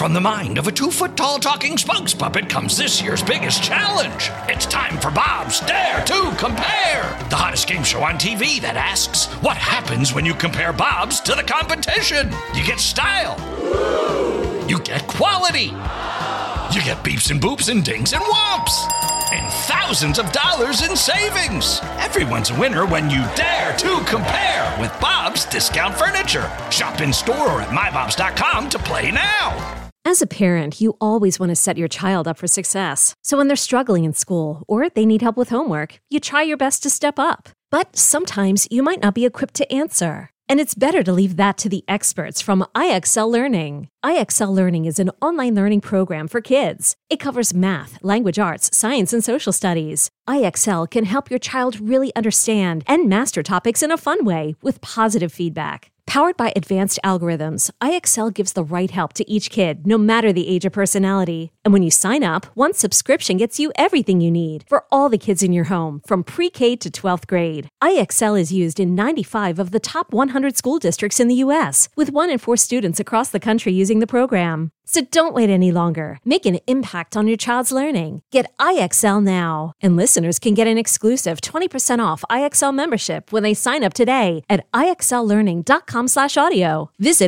From the mind of a 2-foot-tall talking spokes puppet comes this year's biggest challenge. It's time for Bob's Dare to Compare, the hottest game show on TV that asks, what happens when you compare Bob's to the competition? You get style. You get quality. You get beeps and boops and dings and whomps. And thousands of dollars in savings. Everyone's a winner when you dare to compare with Bob's Discount Furniture. Shop in store or at mybobs.com to play now. As a parent, you always want to set your child up for success. So when they're struggling in school or they need help with homework, you try your best to step up. But sometimes you might not be equipped to answer. And it's better to leave that to the experts from IXL Learning. IXL Learning is an online learning program for kids. It covers math, language arts, science, and social studies. IXL can help your child really understand and master topics in a fun way with positive feedback. Powered by advanced algorithms, IXL gives the right help to each kid, no matter the age or personality. And when you sign up, one subscription gets you everything you need for all the kids in your home, from pre-K to 12th grade. IXL is used in 95 of the top 100 school districts in the U.S., with 1 in 4 students across the country using the program. So don't wait any longer. Make an impact on your child's learning. Get IXL now. And listeners can get an exclusive 20% off IXL membership when they sign up today at IXLlearning.com/audio. Visit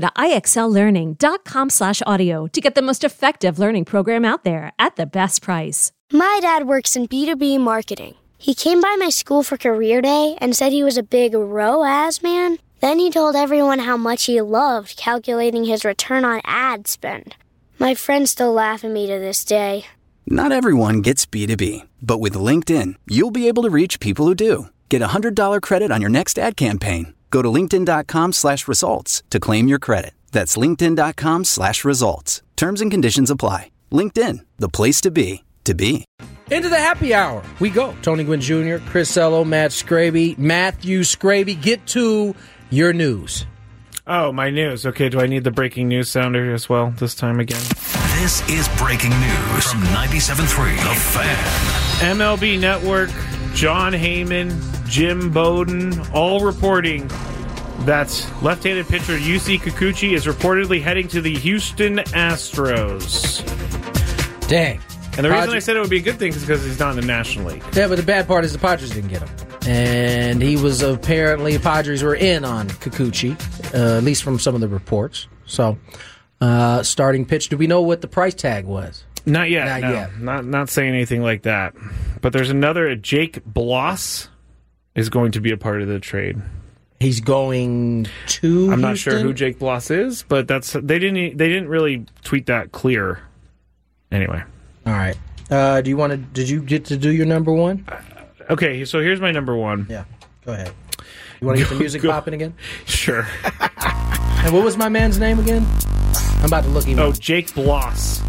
IXLlearning.com/audio to get the most effective learning program out there at the best price. My dad works in B2B marketing. He came by my school for career day and said he was a big ROAS man. Then he told everyone how much he loved calculating his return on ad spend. My friends still laugh at me to this day. Not everyone gets B2B, but with LinkedIn, you'll be able to reach people who do. Get a $100 credit on your next ad campaign. Go to linkedin.com/results to claim your credit. That's linkedin.com/results. Terms and conditions apply. LinkedIn, the place to be, to be. Into the happy hour we go. Tony Gwynn Jr., Chris Ello, Matthew Scraby, get to your news. Oh, my news. Okay, do I need the breaking news sounder as well this time again? This is breaking news from 97.3 The Fan. MLB Network, John Heyman, Jim Bowden, all reporting that left-handed pitcher Yusei Kikuchi is reportedly heading to the Houston Astros. Dang. And the reason I said it would be a good thing is because he's not in the National League. Yeah, but the bad part is the Padres didn't get him. And he was apparently, Padres were in on Kikuchi, at least from some of the reports. So, starting pitch. Do we know what the price tag was? Not yet. Not saying anything like that. But there's another, Jake Bloss is going to be a part of the trade. He's going to I'm Houston? not sure who Jake Bloss is, but they didn't really tweet that clear. Anyway. All right. Did you get to do your number one? Okay, so here's my number one. Yeah, go ahead. You want to get the music popping again? Sure. And what was my man's name again? I'm about to look him up. Oh, Jake Bloss.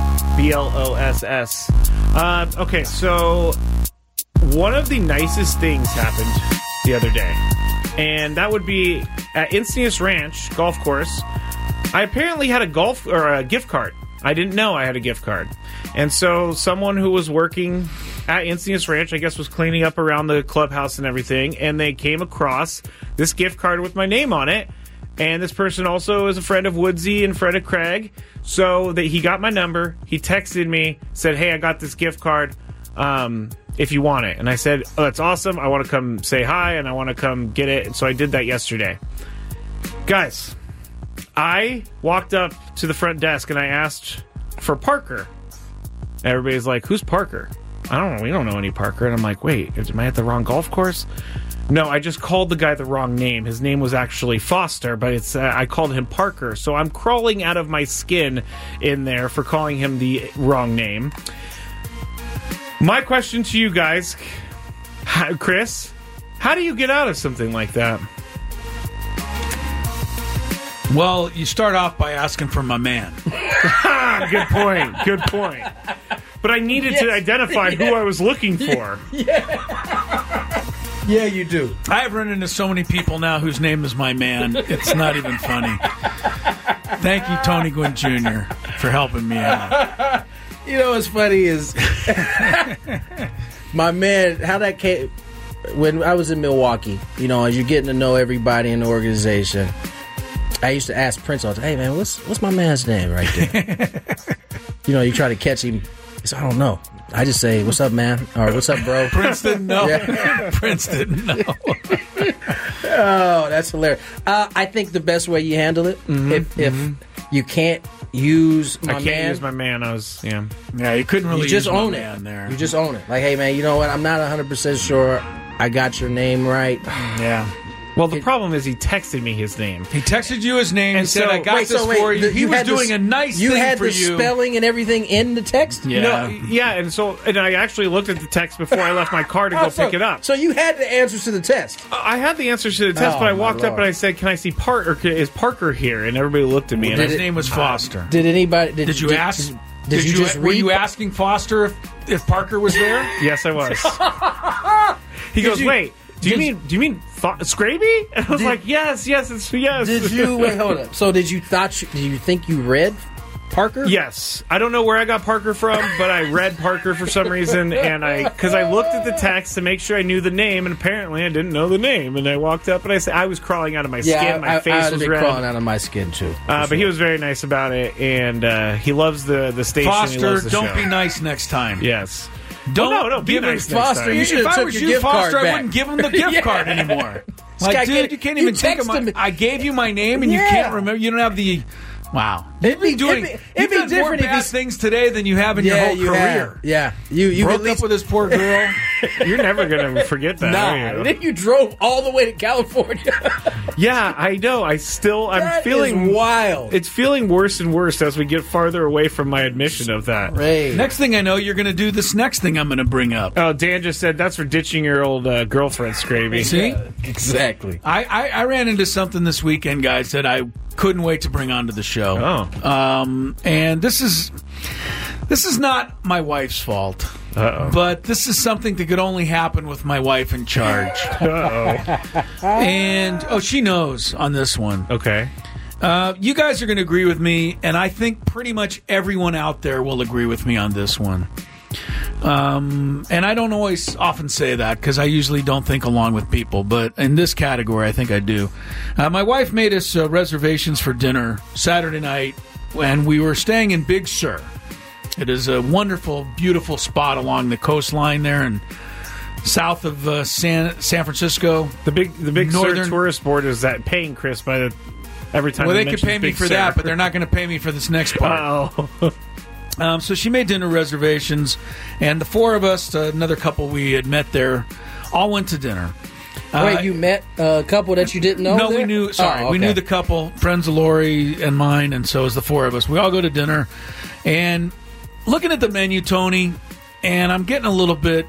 BLOSS. Okay, so one of the nicest things happened the other day, and that would be at Encinitas Ranch golf course. I apparently had a gift card. I didn't know I had a gift card. And so someone who was working at Encinitas Ranch, I guess, was cleaning up around the clubhouse and everything, and they came across this gift card with my name on it. And this person also is a friend of Woodsy and friend of Craig. So that he got my number. He texted me, said, hey, I got this gift card if you want it. And I said, oh, that's awesome. I want to come say hi, and I want to come get it. And so I did that yesterday. Guys, I walked up to the front desk and I asked for Parker. Everybody's like, who's Parker? I don't know. We don't know any Parker. And I'm like, wait, am I at the wrong golf course? No, I just called the guy the wrong name. His name was actually Foster, but I called him Parker. So I'm crawling out of my skin in there for calling him the wrong name. My question to you guys, Chris, how do you get out of something like that? Well, you start off by asking for my man. Good point. Good point. But I needed to identify who I was looking for. Yeah, you do. I've run into so many people now whose name is my man. It's not even funny. Thank you, Tony Gwynn Jr., for helping me out. You know what's funny is my man, how that came, when I was in Milwaukee, you know, as you're getting to know everybody in the organization, I used to ask Prince all the time, hey, man, what's my man's name right there? You try to catch him. He said, I don't know. I just say, what's up, man? Or what's up, bro? Prince didn't know. Yeah. Prince didn't know. Oh, that's hilarious. I think the best way you handle it, if you can't use my man. I can't use my man. Yeah, you couldn't really You just use my own man it. there. You just own it. Like, hey, man, you know what? I'm not 100% sure I got your name right. Yeah. Well, the problem is he texted me his name. He texted you his name and And said, so- I got this for you. He was doing a nice thing for you. You had the spelling and everything in the text? Yeah. And I actually looked at the text before I left my car to go pick it up. So you had the answers to the test. I had the answers to the test, Oh, but I my walked up Lord. and I said, "Can I see is Parker here?" And everybody looked at me. And His name was Foster. Did anybody? Did you ask? Did you just Were read? you asking Foster if Parker was there? Yes, I was. He goes, you- "Wait, do you mean Scraby?" And I was like, "Yes, it's yes." Did you wait? Hold up. So did you think you read Parker? Yes, I don't know where I got Parker from, but I read Parker for some reason, and because I looked at the text to make sure I knew the name, and apparently I didn't know the name, and I walked up and I said I was crawling out of my skin, my I face was been red, crawling out of my skin too. but he was very nice about it, and he loves the station. He Foster, loves the don't show. be nice next time. Yes. Don't no, be give him nice next Foster. time. You should If have I took was your you, gift Foster, card I back. wouldn't give him the gift Yeah. card anymore. guy Like, dude, can't- you can't you even think of text him. I gave you my name and you Yeah. can't remember. You don't have the. Wow. It'd be You've done different more if bad he's- things today than you have in your whole you career. have. Yeah, you Broke at least up with this poor girl. You're never gonna forget that. are nah. you? Then you drove all the way to California. Yeah, I know. I'm That feeling is wild. It's feeling worse and worse as we get farther away from my admission of that. Ray. Next thing I know, you're going to do this next thing I'm going to bring up. Oh, Dan just said that's for ditching your old girlfriend, Scraby. See? Exactly. I ran into something this weekend, guys, that I couldn't wait to bring onto the show. Oh. And this is not my wife's fault. Uh-oh. But this is something that could only happen with my wife in charge. Uh-oh. And, she knows on this one. Okay. You guys are going to agree with me, and I think pretty much everyone out there will agree with me on this one. And I don't always often say that because I usually don't think along with people, but in this category, I think I do. My wife made us reservations for dinner Saturday night, and we were staying in Big Sur. It is a wonderful, beautiful spot along the coastline there and south of San Francisco. The big Northern Sur tourist board is that paying Chris by the every time. Well, he they could mentions pay me Big for Sur. that, but they're not going to pay me for this next part. Oh. So she made dinner reservations, and the four of us, another couple we had met there, all went to dinner. Wait, you met a couple that you didn't know? No, there? we knew. Sorry, Oh, we okay. knew the couple, friends of Lori and mine, and so it was the four of us. We all go to dinner, and looking at the menu, Tony, and I'm getting a little bit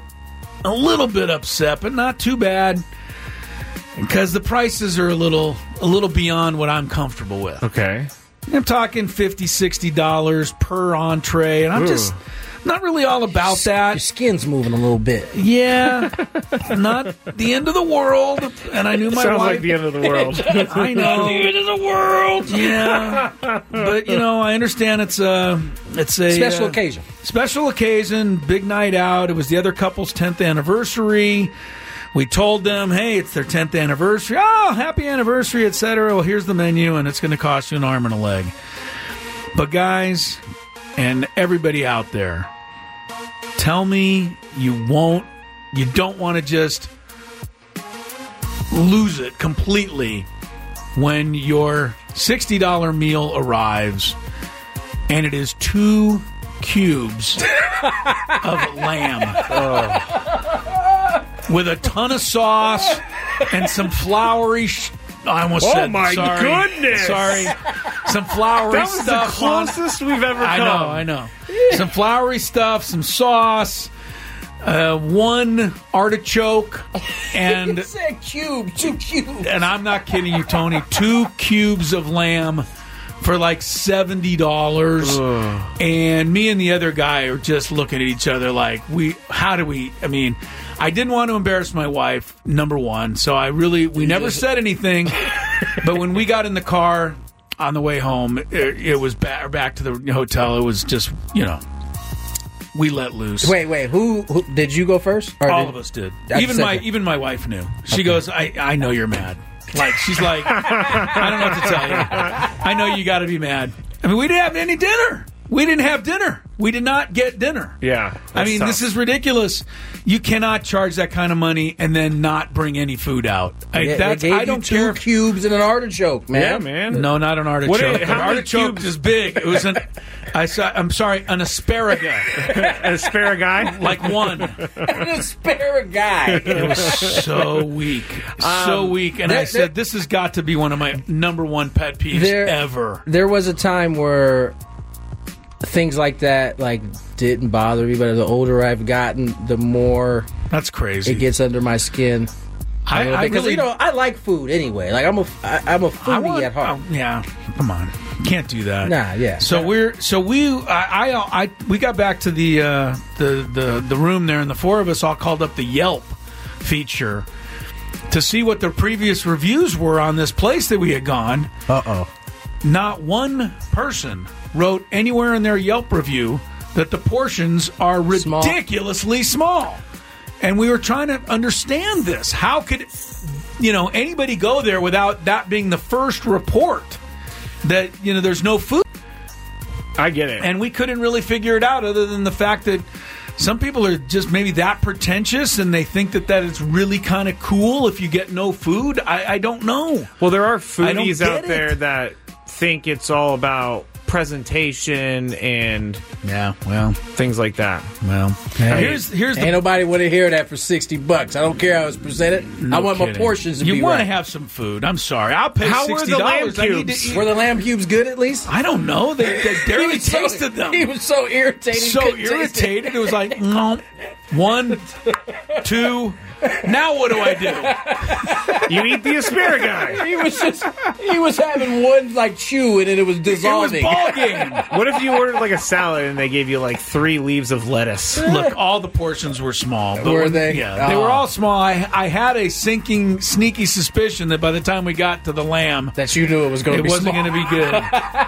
upset, but not too bad, because the prices are a little beyond what I'm comfortable with. Okay. I'm talking $50, $60 per entree, and I'm just not really all about Your that. skin's moving a little bit. Yeah, not the end of the world. And I knew my Sounds wife. like the end of the world. I know the end of the world. Yeah, but I understand it's a Special occasion. Special occasion, big night out. It was the other couple's 10th anniversary. We told them, hey, it's their 10th anniversary. Oh, happy anniversary, etc. Well, here's the menu, and it's going to cost you an arm and a leg. But guys, and everybody out there, tell me you don't want to just lose it completely when your $60 meal arrives and it is 2 cubes of lamb. With a ton of sauce and some floury. I almost said. Oh my goodness! Sorry, some floury That was stuff. the closest we've ever come. I know. Some floury stuff, some sauce, 1 artichoke, and You said cube, 2 cubes. and I'm not kidding you, Tony. 2 cubes of lamb for like $70, and me and the other guy are just looking at each other like, I mean, I didn't want to embarrass my wife, number one, so we never said anything, but when we got in the car on the way home, it was back to the hotel, it was just, we let loose. Wait, who did you go first? Or All of us did. Even my wife knew. She goes, I know you're mad. Like, she's like, I don't know what to tell you. I know you got to be mad. I mean, we didn't have any dinner. We didn't have dinner. We did not get dinner. Yeah. I mean, tough. This is ridiculous. You cannot charge that kind of money and then not bring any food out. They gave I don't you 2 care. cubes and an artichoke, man. Yeah, man. No, not an artichoke. An how many artichoke cubes? is big. It was I'm sorry, an asparagus. An asparagus? Like one. An asparagus. It was so weak. So weak. And I said, this has got to be one of my number one pet peeves ever. There was a time where things like that didn't bother me, but the older I've gotten, the more that's crazy. It gets under my skin. Because I like food anyway. Like I'm a foodie at heart. Yeah, come on, can't do that. Nah, yeah. So we got back to the room there, and the 4 of us all called up the Yelp feature to see what the previous reviews were on this place that we had gone. Not one person wrote anywhere in their Yelp review that the portions are ridiculously small. And we were trying to understand this. How could anybody go there without that being the first report that there's no food? I get it. And we couldn't really figure it out other than the fact that some people are just maybe that pretentious and they think that it's really kind of cool if you get no food. I don't know. Well, there are foodies out there that think it's all about presentation and things like that. Well, here's ain't nobody want to hear that for $60. I don't care how it's presented. I want my portions to be right. You want to have some food. I'm sorry. I'll pay how $60. Were the lamb cubes? Were the lamb cubes good at least? I don't know. They barely tasted them. He was so irritated. It was like, no. 1, 2. Now what do I do? You eat the asparagus. He was having one chew and it was dissolving. It was ball game. What if you ordered a salad and they gave you 3 leaves of lettuce? Look, all the portions were small. But were they? Yeah, they were all small. I had a sneaky suspicion that by the time we got to the lamb, that you knew it was going to be wasn't small. going to be good.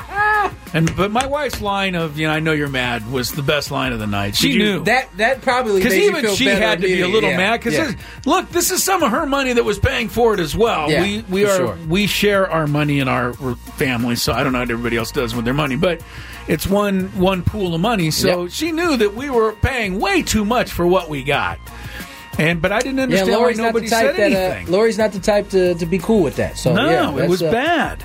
But my wife's line of I know you're mad was the best line of the night. She knew that probably because made even you feel she better had to be a little mad because look, this is some of her money that was paying for it as well. Yeah, we share our money in our family, so I don't know what everybody else does with their money, but it's one pool of money. So she knew that we were paying way too much for what we got. But I didn't understand why nobody said anything. Lori's not the type to be cool with that. So no, it was bad.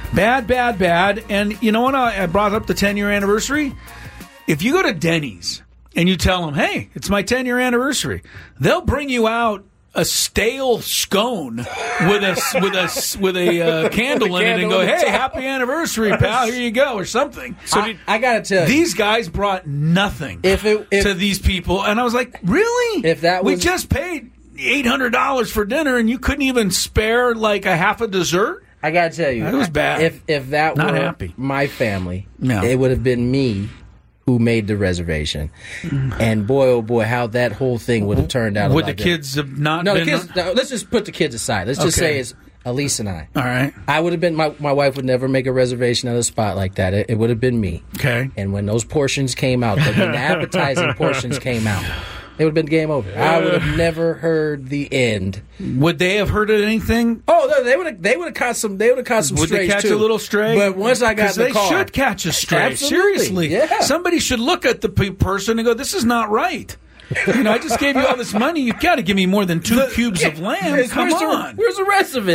Bad. And you know what? I brought up the 10-year anniversary. If you go to Denny's and you tell them, hey, it's my 10-year anniversary, they'll bring you out a stale scone with a candle in it and go, hey, happy anniversary, pal, here you go, or something. So I got to tell you. These guys brought nothing to these people. And I was like, really? We just paid $800 for dinner and you couldn't even spare a half a dessert? I gotta tell you, it was bad. If that not were happy. My family, it would have been me who made the reservation. And boy, oh boy, how that whole thing would have turned out. Would the kids have not been? The kids, let's just put the kids aside. Let's just say it's Elise and I. All right. I would have been, my wife would never make a reservation at a spot like that. It would have been me. Okay. And when those portions came out, when the appetizing portions came out, it would have been game over. I would have never heard the end. Would they have heard anything? Oh, no, they would have caught some. They would have caught some strays too. Would they catch a little stray? But once I got in the car, they should catch a stray. Absolutely. Seriously, yeah. Somebody should look at the person and go, "This is not right." I just gave you all this money. You've got to give me more than 2 cubes of lamb. Come on. Where's the rest of it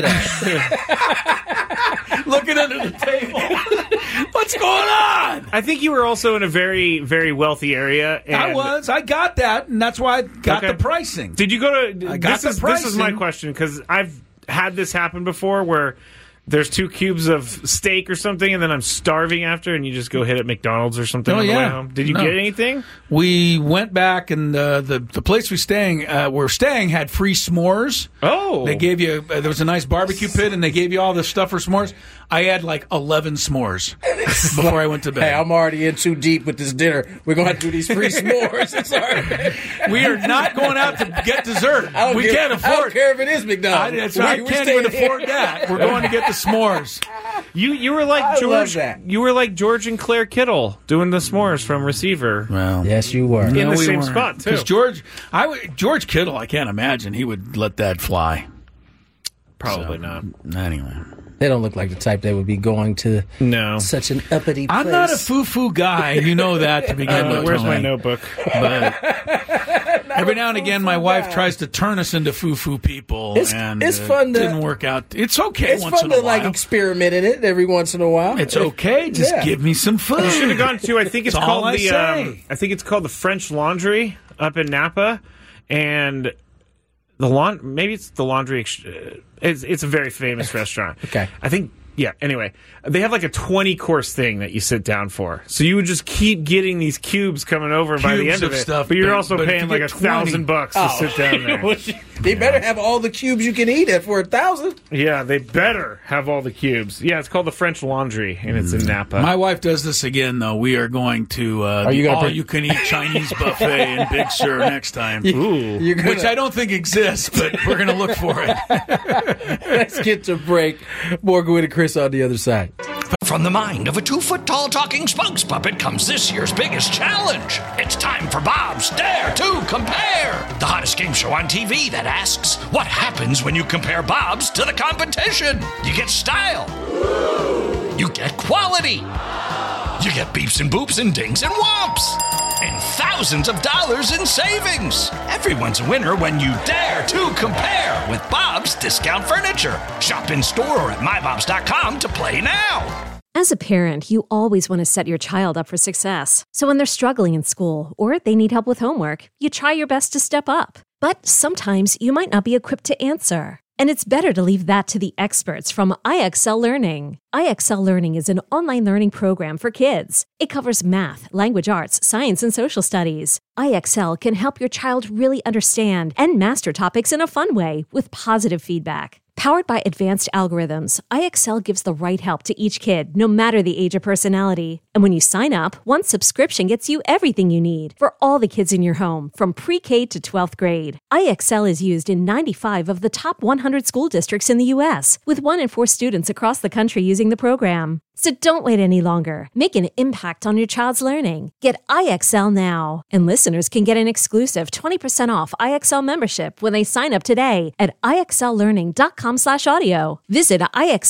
at? Looking under the table. What's going on? I think you were also in a very, very wealthy area. And I was. I got that, and that's why I got the pricing. Did you go to... I got the pricing. This is my question, because I've had this happen before where there's 2 cubes of steak or something, and then I'm starving after, and you just go hit at McDonald's or something on the way home. Did you get anything? We went back, and the place we're staying had free s'mores. Oh. They gave you... there was a nice barbecue pit, and they gave you all the stuff for s'mores. I had 11 s'mores before I went to bed. Hey, I'm already in too deep with this dinner. We're going to do these free s'mores. It's all right. We are not going out to get dessert. We can't afford. I don't care if it is McDonald's. I can't even afford that. We're going to get the s'mores. You were like George. You were like George and Claire Kittle doing the s'mores from Receiver. Well, yes, you were in the same spot too. Because George Kittle, I can't imagine he would let that fly. Probably not. Anyway. They don't look like the type that would be going to such an uppity place. I'm not a foo-foo guy. You know that to begin with. Where's my notebook? But every now and again, my wife tries to turn us into foo-foo people. It's fun to... It didn't work out. It's okay once in a while. It's fun to, like, experiment in it every once in a while. It's okay. Just give me some food. You should have gone to, I think it's called the French Laundry up in Napa. And... maybe it's the Laundry. It's a very famous restaurant. Okay, I think. Yeah. Anyway, they have like a 20-course thing that you sit down for. So you would just keep getting these cubes coming over by the end of it. Stuff, but you're also paying like $1,000 to sit down there. They better have all the cubes you can eat for $1,000. Yeah, they better have all the cubes. Yeah, it's called the French Laundry, and it's in Napa. My wife does this again, though. We are going to all-you-can-eat Chinese buffet in Big Sur next time. Which I don't think exists, but we're going to look for it. Let's get to break. More Gwynn and Chris on the other side. From the mind of a 2-foot-tall talking spokes puppet comes this year's biggest challenge. It's time for Bob's Dare to Compare, the hottest game show on TV that asks, what happens when you compare Bob's to the competition? You get style. You get quality. You get beeps and boops and dings and whomps. And thousands of dollars in savings. Everyone's a winner when you dare to compare with Bob's Discount Furniture. Shop in store or at mybobs.com to play now. As a parent, you always want to set your child up for success. So when they're struggling in school or they need help with homework, you try your best to step up. But sometimes you might not be equipped to answer. And it's better to leave that to the experts from IXL Learning. IXL Learning is an online learning program for kids. It covers math, language arts, science, and social studies. IXL can help your child really understand and master topics in a fun way with positive feedback. Powered by advanced algorithms, IXL gives the right help to each kid, no matter the age or personality. And when you sign up, one subscription gets you everything you need for all the kids in your home, from pre-K to 12th grade. IXL is used in 95 of the top 100 school districts in the U.S., with 1 in 4 students across the country using the program. So don't wait any longer. Make an impact on your child's learning. Get IXL now. And listeners can get an exclusive 20% off IXL membership when they sign up today at IXLlearning.com/audio. Visit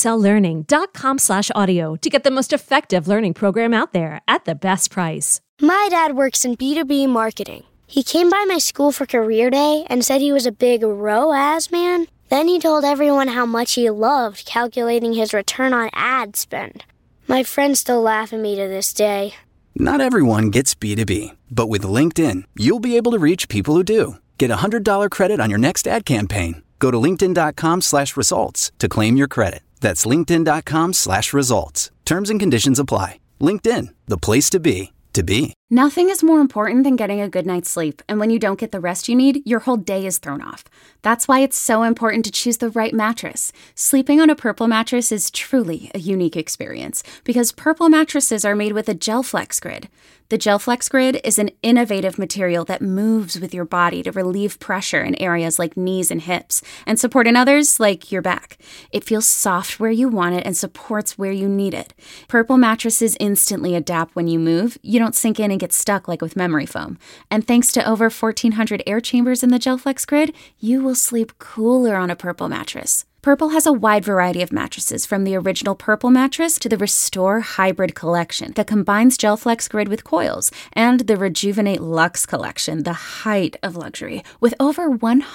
IXLlearning.com/audio to get the most effective learning program out there at the best price. My dad works in B2B marketing. He came by my school for career day and said he was a big ROAS man. Then he told everyone how much he loved calculating his return on ad spend. My friends still laugh at me to this day. Not everyone gets B2B, but with LinkedIn, you'll be able to reach people who do. Get $100 credit on your next ad campaign. Go to linkedin.com/results to claim your credit. That's linkedin.com/results. Terms and conditions apply. LinkedIn, the place to be, to be. Nothing is more important than getting a good night's sleep, and when you don't get the rest you need, your whole day is thrown off. That's why it's so important to choose the right mattress. Sleeping on a Purple mattress is truly a unique experience, because Purple mattresses are made with a GelFlex Grid. The GelFlex Grid is an innovative material that moves with your body to relieve pressure in areas like knees and hips, and support in others like your back. It feels soft where you want it and supports where you need it. Purple mattresses instantly adapt when you move. You don't sink in and get stuck like with memory foam. And thanks to over 1,400 air chambers in the GelFlex Grid, you will sleep cooler on a Purple mattress. Purple has a wide variety of mattresses, from the original Purple mattress to the Restore Hybrid collection that combines GelFlex Grid with coils, and the Rejuvenate Luxe collection, the height of luxury, with over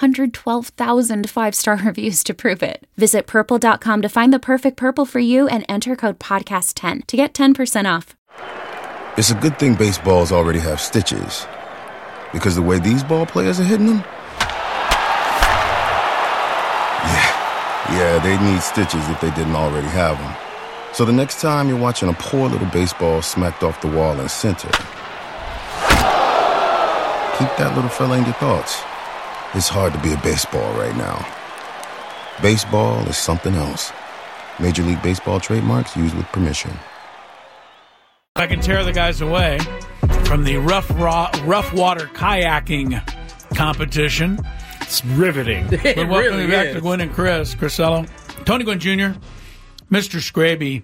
112,000 5-star reviews to prove it. Visit Purple.com to find the perfect Purple for you and enter code PODCAST10 to get 10% off. It's a good thing baseballs already have stitches, because the way these ball players are hitting them, yeah, they'd need stitches if they didn't already have them. So the next time you're watching a poor little baseball smacked off the wall in center, keep that little fella in your thoughts. It's hard to be a baseball right now. Baseball is something else. Major League Baseball trademarks used with permission. I can tear the guys away from the rough water kayaking competition. It's riveting. But welcome really back to Gwynn and Chris Crisello, Tony Gwynn Jr., Mr. Scraby.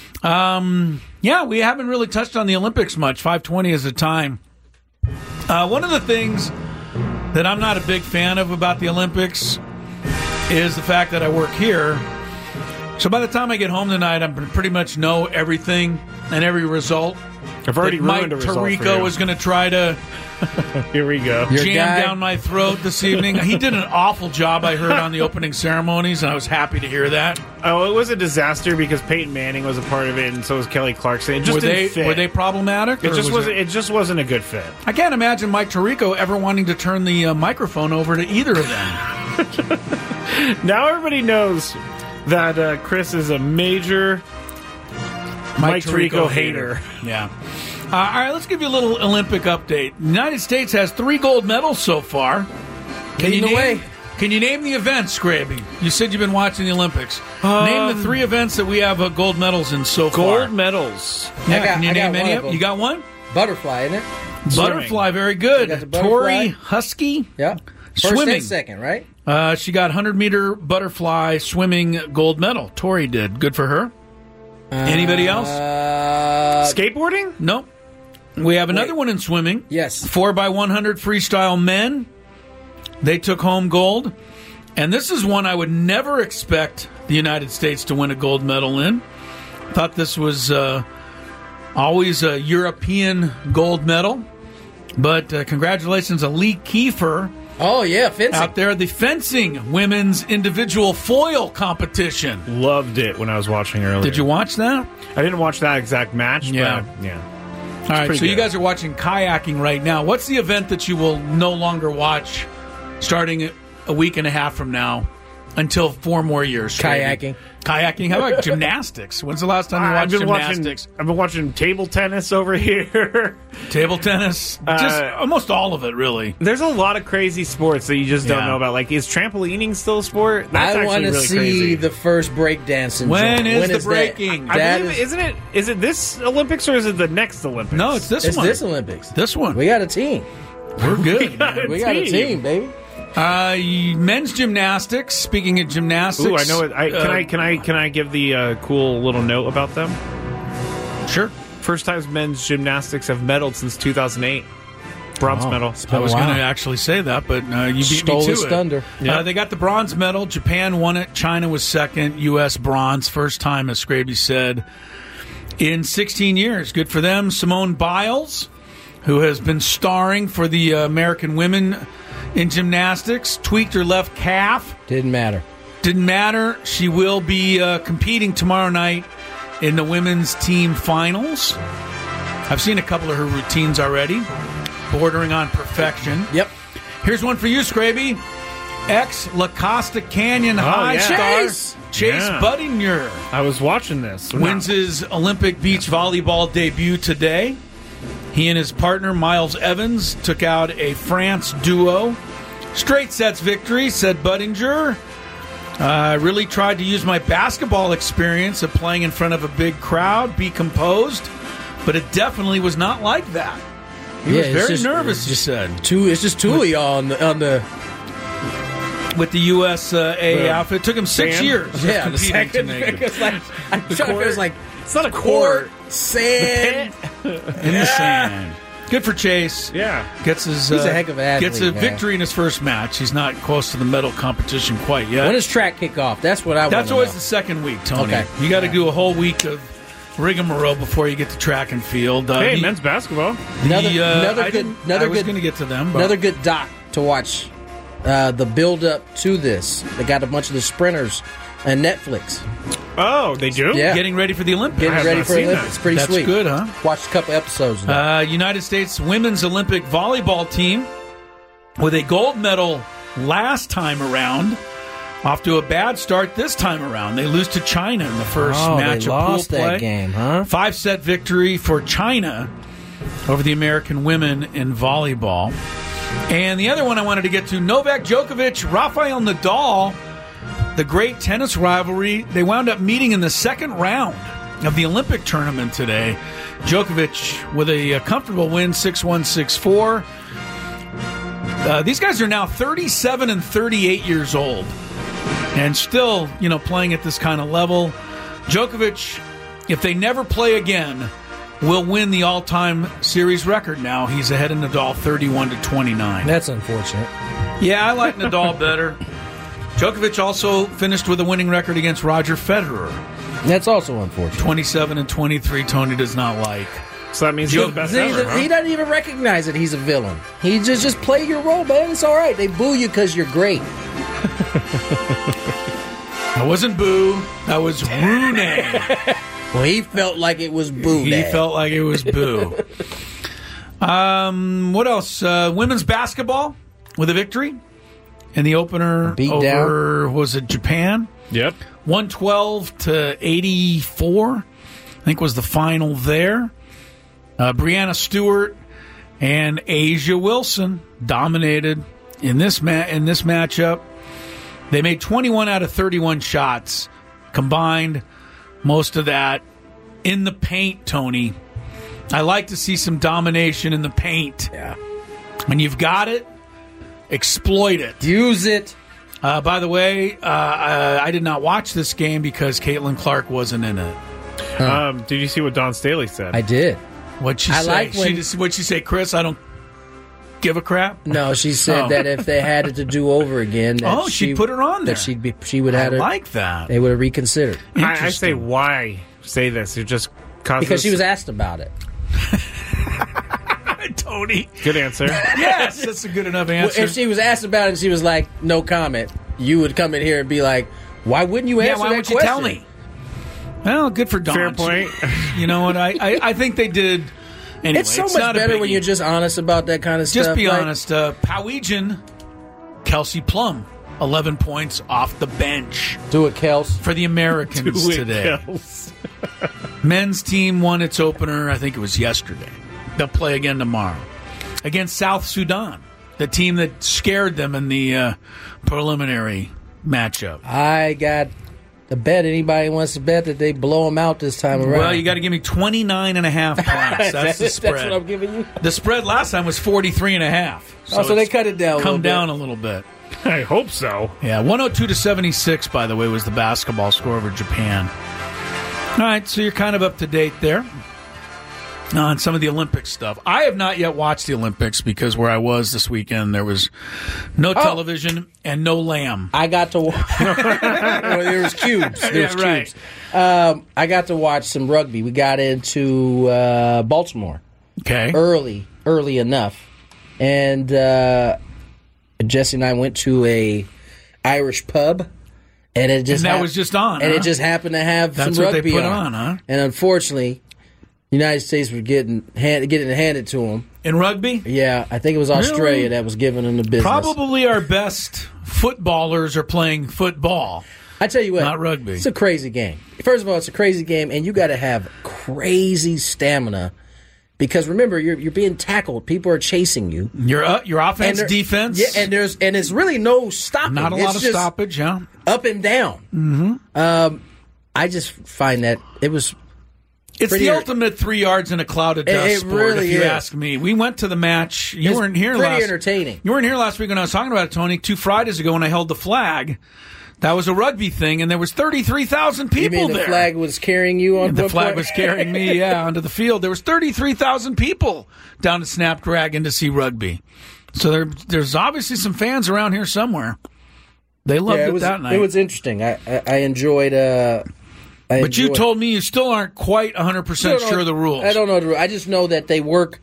We haven't really touched on the Olympics much. 5:20 is the time. One of the things that I'm not a big fan of about the Olympics is the fact that I work here. So by the time I get home tonight, I pretty much know everything and every result. I've already Mike ruined a result for Tirico you. is going to try to Here we go. jam down my throat this evening. He did an awful job, I heard, on the opening ceremonies, and I was happy to hear that. Oh, it was a disaster because Peyton Manning was a part of it, and so was Kelly Clarkson. It just didn't fit. Were they problematic? It or just was wasn't. It just wasn't a good fit. I can't imagine Mike Tirico ever wanting to turn the microphone over to either of them. Now everybody knows that Chris is a major Mike Tirico hater. Yeah. All right, let's give you a little Olympic update. The United States has 3 gold medals so far. Can you name the events, Scraby? You said you've been watching the Olympics. Name the 3 events that we have gold medals in so far. Gold medals. Yeah, can you name any one of them? You got one? Butterfly, isn't it? Butterfly, very good. got the butterfly. Tori Husky. Yeah. First Swimming. and second, right? She got 100-meter butterfly swimming gold medal. Tori did. Good for her. Anybody else? Skateboarding? Nope. We have another one in swimming. Yes. 4x100 freestyle men. They took home gold. And this is one I would never expect the United States to win a gold medal in. Thought this was always a European gold medal. But congratulations to Lee Kiefer. Oh, yeah, fencing. Out there, the fencing women's individual foil competition. Loved it when I was watching earlier. Did you watch that? I didn't watch that exact match, Yeah. but yeah. All right, pretty so you good. guys are watching kayaking right now. What's the event that you will no longer watch starting a week and a half from now until 4 more years? Kayaking. Kayaking. How about gymnastics? When's the last time you watched gymnastics? I've been watching table tennis over here. Table tennis? Just almost all of it, really. There's a lot of crazy sports that you just don't Yeah. know about. Like, is trampolining still a sport? That's I want to see crazy. the first breakdancing. When is the that? breaking? I believe, isn't it? Is it this Olympics or is it the next Olympics? No, it's this It's one. this Olympics. This one. We got a team. We're good. man. We got a team, baby. Men's gymnastics. Speaking of gymnastics, Ooh, I know it. Can I give the cool little note about them? Sure. First time men's gymnastics have medaled since 2008. Bronze medal. I was going to actually say that, but you beat Stole me to his it. thunder. Yeah. They got the bronze medal. Japan won it. China was second. U.S. bronze. First time, as Scraby said, in 16 years. Good for them. Simone Biles, who has been starring for the American women in gymnastics, tweaked her left calf. Didn't matter. Didn't matter. She will be competing tomorrow night in the women's team finals. I've seen a couple of her routines already, bordering on perfection. Yep. Here's one for you, Scraby. Ex-La Costa Canyon High yeah. star Chase Yeah. Budinger I was watching this. wins his Olympic beach volleyball debut today. He and his partner, Miles Evans, took out a France duo. Straight sets victory, said Budinger. I really tried to use my basketball experience of playing in front of a big crowd, be composed, but it definitely was not like that. He was very nervous, he said. It's just two of y'all on the With the USA outfit. It took him 6 sand? years of yeah, the competing to second make it. it's like I'm trying to feel like It's not a court. sand. In the sand. Good for Chase. Yeah. Gets his. He's a heck of an athlete, Gets a man. victory in his first match. He's not close to the medal competition quite yet. When does track kick off? That's what I want That's to always know. the second week, Tony. Okay. You got to do a whole week of rigmarole before you get to track and field. Hey, men's basketball. Another I good was going to get to them. But Another good doc to watch. The build up to this. They got a bunch of the sprinters and Netflix. Oh, they do? Yeah. getting ready for the Olympics. Getting have ready not for seen Olympics. that. Pretty That's sweet. good, huh? Watched a couple episodes of that. United States women's Olympic volleyball team with a gold medal last time around. Off to a bad start this time around. They lose to China in the first match they of lost pool play. that game, huh? 5-set victory for China over the American women in volleyball. And the other one I wanted to get to, Novak Djokovic, Rafael Nadal, the great tennis rivalry. They wound up meeting in the second round of the Olympic tournament today. Djokovic with a comfortable win, 6-1, 6-4. These guys are now 37 and 38 years old and still, playing at this kind of level. Djokovic, if they never play again, will win the all-time series record now. He's ahead of Nadal 31-29. That's unfortunate. Yeah, I like Nadal better. Djokovic also finished with a winning record against Roger Federer. That's also unfortunate. 27 and 23. Tony does not like. So that means he's the best ever, huh? He doesn't even recognize that he's a villain. He just play your role, man. It's all right. They boo you because you're great. That wasn't boo. That was Rooney. Well, he felt like it was boo. He felt like it was boo. What else? Women's basketball with a victory in the opener over, was it Japan? Yep. 112-84, I think was the final there. Brianna Stewart and Asia Wilson dominated in this matchup. They made 21 out of 31 shots combined, most of that in the paint, Tony. I like to see some domination in the paint. Yeah. When you've got it, exploit it. Use it. By the way, I did not watch this game because Caitlin Clark wasn't in it. Did you see what Dawn Staley said? I did. What'd she say? What'd she say, Chris? I don't give a crap? No, she said that if they had it to do over again, that she put her on there. That she would have. I like that. They would have reconsidered. I say, why say this? It just because she was asked about it. Tony, good answer. Yes, that's a good enough answer. Well, if she was asked about it and she was like, no comment, you would come in here and be like, why wouldn't you answer that question? Why would you tell me? Well, good for Dawn. Fair point. You know what? I think they did. Anyway, it's so much better when you're just honest about that kind of stuff. Just be honest. Powegian, Kelsey Plum, 11 points off the bench. Do it, Kels. For the Americans today. Men's team won its opener, I think it was yesterday. They'll play again tomorrow against South Sudan, the team that scared them in the preliminary matchup. I got the bet. Anybody wants to bet that they blow them out this time around? Well, you got to give me 29.5 points. That's the spread. That's what I'm giving you? The spread last time was 43.5. So they cut it down a little bit. I hope so. Yeah, 102-76, by the way, was the basketball score over Japan. All right, so you're kind of up to date there on some of the Olympic stuff. I have not yet watched the Olympics because where I was this weekend, there was no television and no lamb. I got to watch. There was cubes. Right. I got to watch some rugby. We got into Baltimore. Okay. Early enough. And Jesse and I went to a Irish pub. And it just that was just on, and it just happened to have That's some rugby what they put on, huh? And unfortunately, the United States were getting it handed to them in rugby. Yeah, I think it was Australia that was giving them the business. Probably our best footballers are playing football. I tell you what, not rugby. It's a crazy game. First of all, it's a crazy game, and you got to have crazy stamina. Because remember, you're being tackled. People are chasing you. Your offense, defense, yeah, and it's really no stopping. Not a lot of stoppage, yeah. Up and down. Mm-hmm. I just find that it was. It's the ultimate 3 yards in a cloud of dust sport. Really if you ask me, we went to the match. You weren't here. Pretty entertaining. You weren't here last week when I was talking about it, Tony. 2 Fridays ago when I held the flag. That was a rugby thing, and there was 33,000 people there. You mean the flag was carrying you on? The flag was carrying me, onto the field. There was 33,000 people down at Snapdragon to see rugby. So there's obviously some fans around here somewhere. They loved it that night. It was interesting. I enjoyed. But you told me you still aren't quite 100% sure of the rules. I don't know the rules. I just know that they work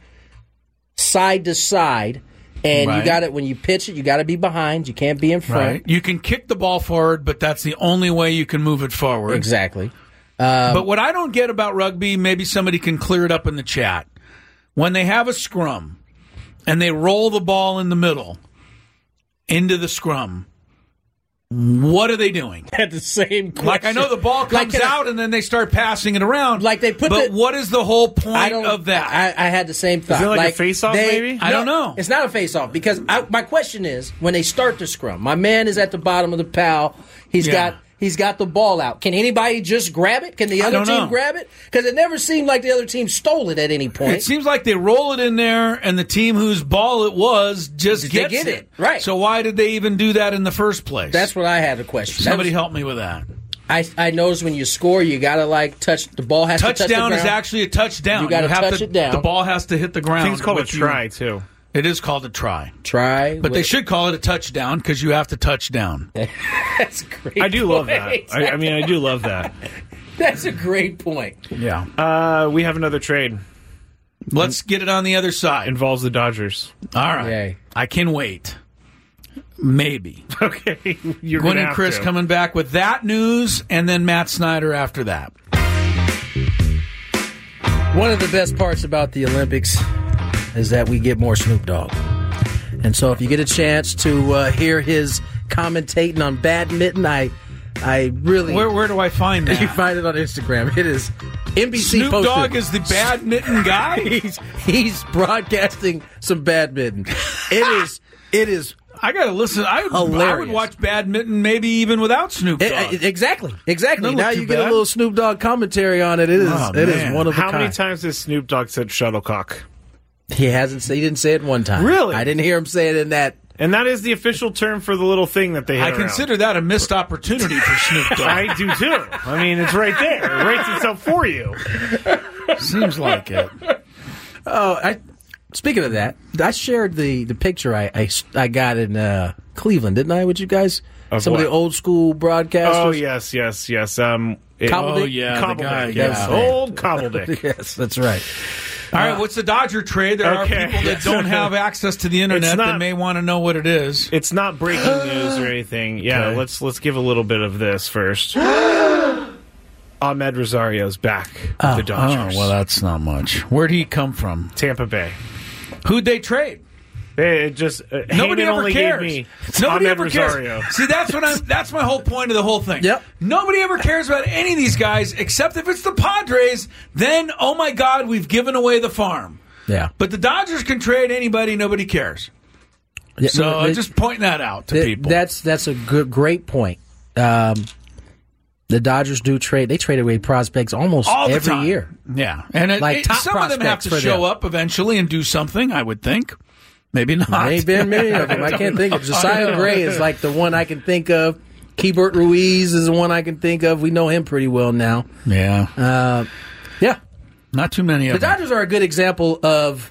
side to side. And you got it when you pitch it. You got to be behind. You can't be in front. Right. You can kick the ball forward, but that's the only way you can move it forward. Exactly. But what I don't get about rugby, maybe somebody can clear it up in the chat. When they have a scrum and they roll the ball in the middle into the scrum, what are they doing? At the same question. Like, I know the ball comes out and then they start passing it around. Like they put but what is the whole point of that? I had the same thought. Is it like a face-off, maybe? I don't know. It's not a face-off because my question is, when they start the scrum, my man is at the bottom of the pile. He's got the ball out. Can anybody just grab it? Can the other team grab it? Because it never seemed like the other team stole it at any point. It seems like they roll it in there, and the team whose ball it was just gets it. Right. So why did they even do that in the first place? That's what I had a question. Somebody help me with that. I noticed when you score, you got to touch the ball. Has to touch the ground. Touchdown is actually a touchdown. You got to touch it down. The ball has to hit the ground. I think it's called a try too. It is called a try. Try. But they should call it a touchdown because you have to touch down. That's a great I do love that. point. I do love that. That's a great point. Yeah. We have another trade. Let's get it on the other side. Involves the Dodgers. All right. Yay. I can wait. Maybe. Okay. You're Gwen gonna and have Chris to. coming back with that news, and then Matt Snyder after that. One of the best parts about the Olympics is that we get more Snoop Dogg. And so if you get a chance to hear his commentating on badminton, I really... Where do I find that? You find it on Instagram. It is NBC Snoop posted. Dogg is the badminton guy? he's broadcasting some badminton. It is I got to listen. I would hilarious. watch badminton maybe even without Snoop Dogg. Exactly. Doesn't Now look you too get a bad. little Snoop Dogg commentary on it. It is man. one of a How kind. many times has Snoop Dogg said shuttlecock? He didn't say it one time. Really? I didn't hear him say it in that. And that is the official term for the little thing that they hit I around. consider that a missed opportunity for Snoop Dogg. I do too. I mean, it's right there. It writes itself for you. Seems like it. Speaking of that, I shared the picture I got in Cleveland, didn't I, with you guys? Of Some what? of the old school broadcasters. Oh, yes. Cobbledick? Oh, yeah, the Cobbledick, guy, yes. yeah. Old Cobbledick. Yes, that's right. All right, what's the Dodger trade? There Okay. are people that don't have access to the internet that may want to know what it is. It's not breaking news or anything. Yeah, Okay. let's give a little bit of this first. Ahmed Rosario's back with the Dodgers. Oh, well, that's not much. Where'd he come from? Tampa Bay. Who'd they trade? It just Nobody Heyman ever only cares. gave me Nobody Ahmed ever cares. Rosario. See, that's my whole point of the whole thing. Yep. Nobody ever cares about any of these guys except if it's the Padres. Then, oh my God, we've given away the farm. Yeah. But the Dodgers can trade anybody. Nobody cares. Yeah, So it- just pointing that out to people. That's a great point. The Dodgers do trade. They trade away prospects almost all the every time. year. Yeah, and Top some of them have prospects to for show them. up eventually and do something. I would think. Maybe not. There ain't been many of them. I can't think of. Josiah Gray is like the one I can think of. Keibert Ruiz is the one I can think of. We know him pretty well now. Yeah. Yeah. Not too many The of them. Dodgers are a good example of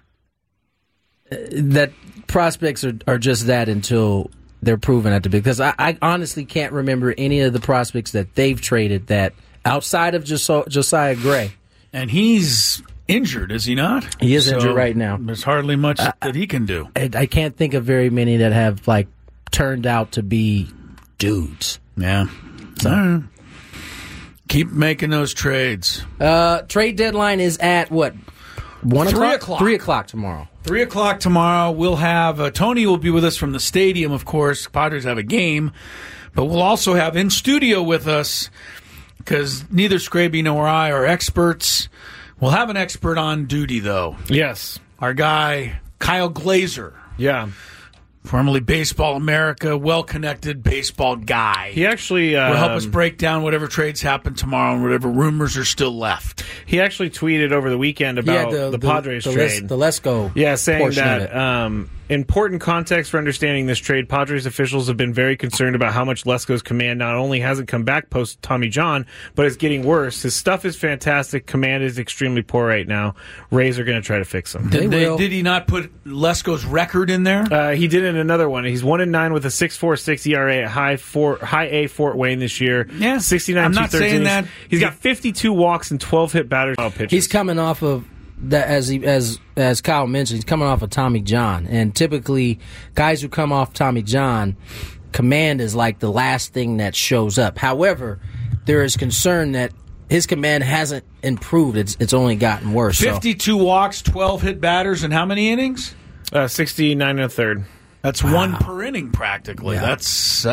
that prospects are just that until they're proven at the big. Because I honestly can't remember any of the prospects that they've traded that outside of Josiah Gray. And he's injured, is he not? He is injured right now. There's hardly much that he can do. I can't think of very many that have like turned out to be dudes. Yeah. So, keep making those trades. Trade deadline is at what? 1 o'clock? 3 o'clock. 3 o'clock tomorrow. 3 o'clock tomorrow. We'll have Tony will be with us from the stadium, of course. Padres have a game, but we'll also have in studio with us because neither Scraby nor I are experts. We'll have an expert on duty, though. Yes. Our guy, Kyle Glazer, Yeah. formerly Baseball America, well-connected baseball guy. He actually will help us break down whatever trades happen tomorrow and whatever rumors are still left. He actually tweeted over the weekend about the Padres trade. The Lesko Yeah, saying portion of that it. important context for understanding this trade, Padres officials have been very concerned about how much Lesko's command not only hasn't come back post Tommy John, but is getting worse. His stuff is fantastic. Command is extremely poor right now. Rays are going to try to fix him. Did he not put Lesko's record in there? He did in another one. He's 1-9 with a 6.46 ERA at High A Fort Wayne this year. Yeah, 69 I'm not 2/3 saying innings. that. He's got 52 walks and 12 hit batters. Pitches. He's coming off of that, as Kyle mentioned. He's coming off of Tommy John, and typically guys who come off Tommy John, command is like the last thing that shows up. However, there is concern that his command hasn't improved. It's only gotten worse. 52 walks, 12 hit batters, and how many innings? 69 1/3. That's one per inning, practically. Yeah. That's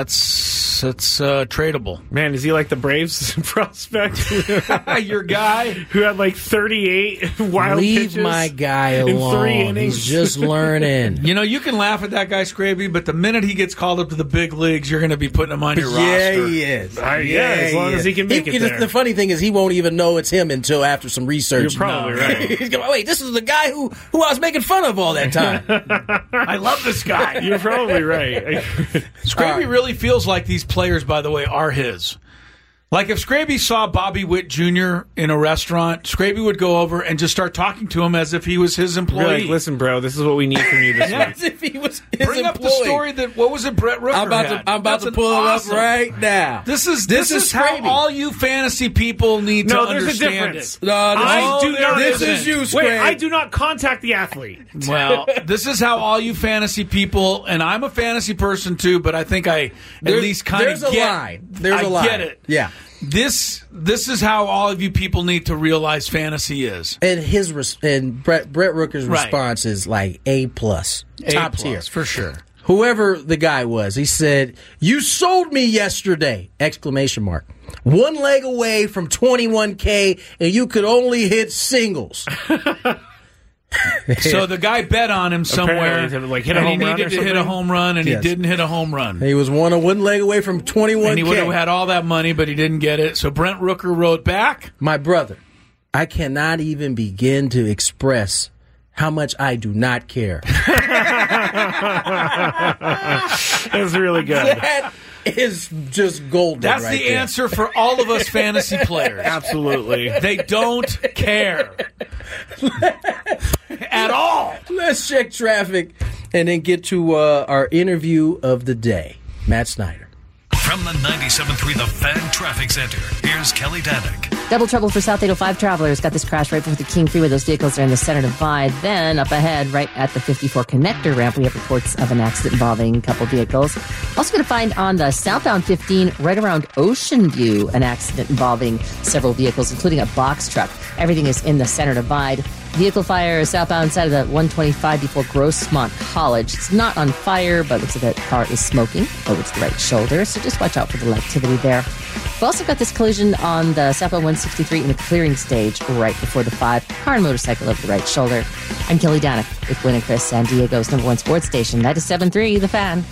tradable. Man, is he like the Braves prospect? Your guy who had like 38 wild Leave pitches my guy in 3 alone. innings. He's just learning. You know, you can laugh at that guy, Scraby, but the minute he gets called up to the big leagues, you're going to be putting him on your roster. He is. As long as he can make it there. The funny thing is, he won't even know it's him until after some research. You're probably right. He's going, wait, this is the guy who I was making fun of all that time. I love this guy. You're probably right. Scraby really feels like these players, by the way, are his. Like if Scraby saw Bobby Witt Jr. in a restaurant, Scraby would go over and just start talking to him as if he was his employee. You're like, listen, bro, this is what we need from you this week. As if he was his Bring up the story that, what was it, Brett Rooker had? I'm about to pull it up right now. This is how all you fantasy people need to understand there's a difference. it. This is you, Scraby. Wait, I do not contact the athlete. Well, this is how all you fantasy people, and I'm a fantasy person too, but I think I at least kind of get. There's a line. There's a line. I get it. Yeah. This is how all of you people need to realize fantasy is. And Brett Rooker's response is like A+, top tier for sure. Whoever the guy was, he said, "You sold me yesterday!" ! One leg away from 21K, and you could only hit singles. So the guy bet on him somewhere, he needed to hit a home run, and he didn't hit a home run. He was one leg away from 21K. And he would have had all that money, but he didn't get it. So Brent Rooker wrote back, "My brother, I cannot even begin to express how much I do not care." That's really good. That is just golden. That's right the there. answer for all of us fantasy players. Absolutely. They don't care. At all. Let's check traffic and then get to our interview of the day. Matt Snyder. From the 97.3 The Fan Traffic Center, here's Kelly Danick. Double trouble for South 805 travelers. Got this crash right before the King Freeway. Those vehicles are in the center divide. Then up ahead, right at the 54 connector ramp, we have reports of an accident involving a couple vehicles. Also going to find on the southbound 15, right around Ocean View, an accident involving several vehicles, including a box truck. Everything is in the center divide. Vehicle fire southbound side of the 125 before Grossmont College. It's not on fire, but looks like that car is smoking over to the right shoulder, so just watch out for the activity there. We've also got this collision on the southbound 163 in the clearing stage right before the 5. Car and motorcycle over the right shoulder. I'm Kelly Danick with Gwen and Chris, San Diego's #1 sports station, 97.3 The Fan.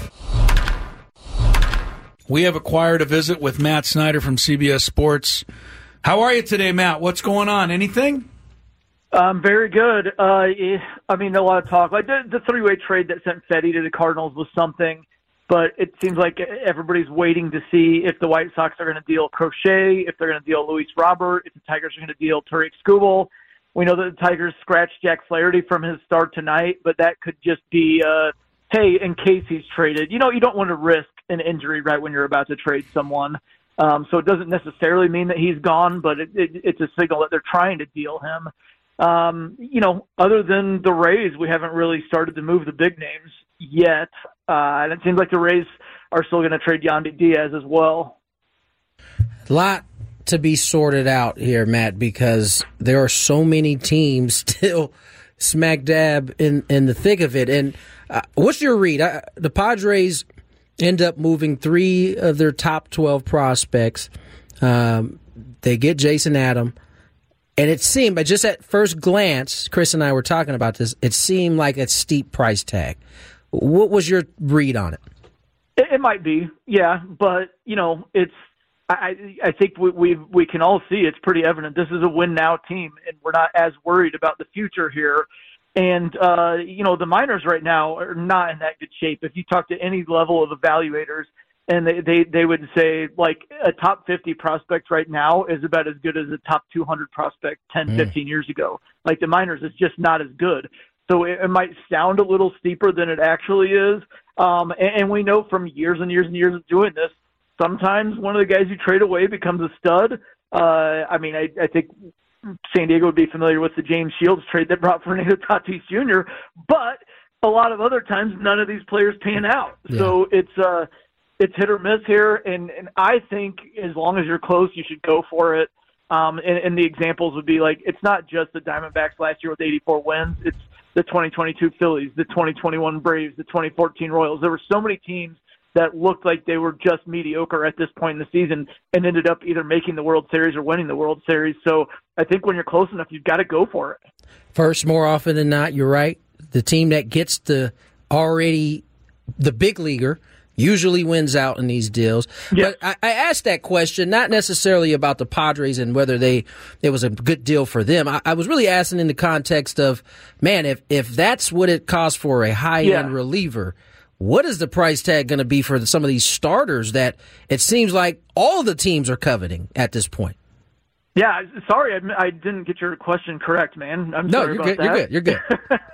We have acquired a visit with Matt Snyder from CBS Sports. How are you today, Matt? What's going on? Anything? Very good. I mean, a lot of talk. Like the three-way trade that sent Fedde to the Cardinals was something, but it seems like everybody's waiting to see if the White Sox are going to deal Crochet, if they're going to deal Luis Robert, if the Tigers are going to deal Tariq Skubal. We know that the Tigers scratched Jack Flaherty from his start tonight, but that could just be, hey, in case he's traded. You know, you don't want to risk an injury right when you're about to trade someone. So it doesn't necessarily mean that he's gone, but it's a signal that they're trying to deal him. You know, other than the Rays, we haven't really started to move the big names yet. And it seems like the Rays are still going to trade Yandy Diaz as well. A lot to be sorted out here, Matt, because there are so many teams still smack dab in the thick of it. And what's your read? The Padres end up moving 3 of their top 12 prospects. They get Jason Adam. And it seemed, just at first glance, Chris and I were talking about this, it seemed like a steep price tag. What was your read on it? It might be, yeah. But, you know, I think we can all see it's pretty evident. This is a win-now team, and we're not as worried about the future here. And, you know, the minors right now are not in that good shape. If you talk to any level of evaluators, and they would say, like, a top 50 prospect right now is about as good as a top 200 prospect 10, 15 years ago. Like, the minors is just not as good. So it might sound a little steeper than it actually is. And we know from years and years and years of doing this, sometimes one of the guys you trade away becomes a stud. I mean, I think San Diego would be familiar with the James Shields trade that brought Fernando Tatis Jr., but a lot of other times none of these players pan out. Yeah. So it's hit or miss here, and I think as long as you're close, you should go for it. And the examples would be like, it's not just the Diamondbacks last year with 84 wins. It's the 2022 Phillies, the 2021 Braves, the 2014 Royals. There were so many teams that looked like they were just mediocre at this point in the season and ended up either making the World Series or winning the World Series. So I think when you're close enough, you've got to go for it. First, more often than not, you're right. The team that gets the big leaguer usually wins out in these deals. Yeah. But I asked that question not necessarily about the Padres and whether it was a good deal for them. I was really asking in the context of, man, if that's what it costs for a high-end reliever, what is the price tag going to be for some of these starters that it seems like all the teams are coveting at this point? Yeah, sorry, I didn't get your question correct, man. I'm sorry about that. You're good.